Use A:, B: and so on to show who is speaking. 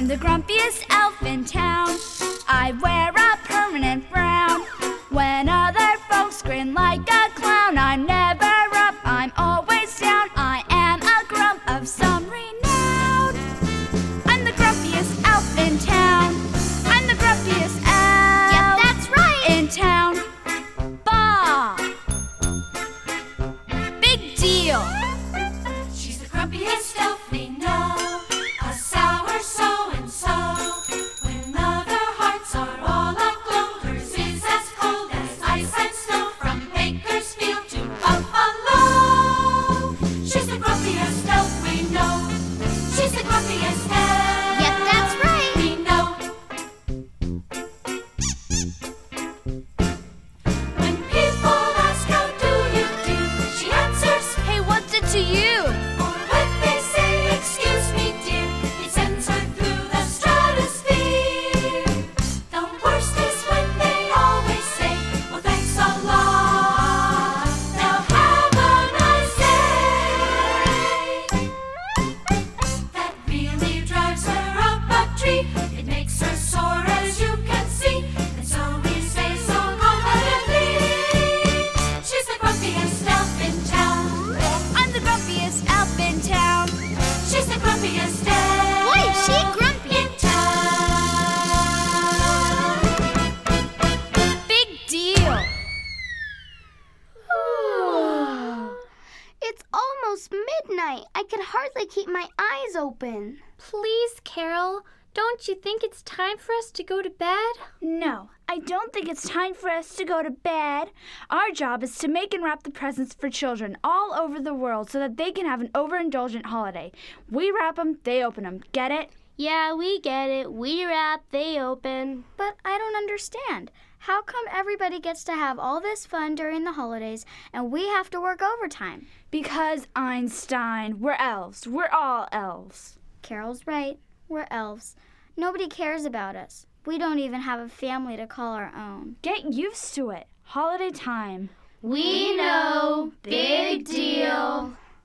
A: I'm the grumpiest elf in town. I wear a permanent frown. When other folks grin like a clown, I'm never up, I'm always down. I am a grump of some renown. I'm the grumpiest elf in town. I'm the grumpiest elf.
B: Yep, that's right.
A: In town. Bah! Big deal.
C: She's the grumpiest elf we know, a sour so-and-so. When other hearts are all aglow, hers is as cold as ice and snow. From Bakersfield to Buffalo, she's the grumpiest elf we know. She's the grumpiest elf.
B: Yep, that's right.
C: We know. When people ask how do you do, she answers,
A: Hey, what's it to you?
C: or when they say, excuse me, dear, it sends her through the stratosphere. The worst is when they always say, well, thanks a lot. Now have a nice day. That really drives her up a tree. It makes her sore, as you can see. And so we say so confidently, she's the grumpiest elf in town.
A: I'm the grumpiest elf in town.
C: She's the grumpiest elf.
B: Boy, is she grumpy.
C: In town.
A: Big deal.
B: It's almost midnight. I can hardly keep my eyes open.
D: Please, Carol, don't you think it's time for us to go to bed?
A: No, I don't think it's time for us to go to bed. Our job is to make and wrap the presents for children all over the world so that they can have an overindulgent holiday. We wrap them, they open them. Get it?
D: Yeah, we get it. We wrap, they open.
E: But I don't understand. How come everybody gets to have all this fun during the holidays and we have to work overtime?
A: Because Einstein, we're elves. We're all elves.
E: Carol's right. We're elves. Nobody cares about us. We don't even have a family to call our own.
A: Get used to it. Holiday time.
D: We know. Big deal.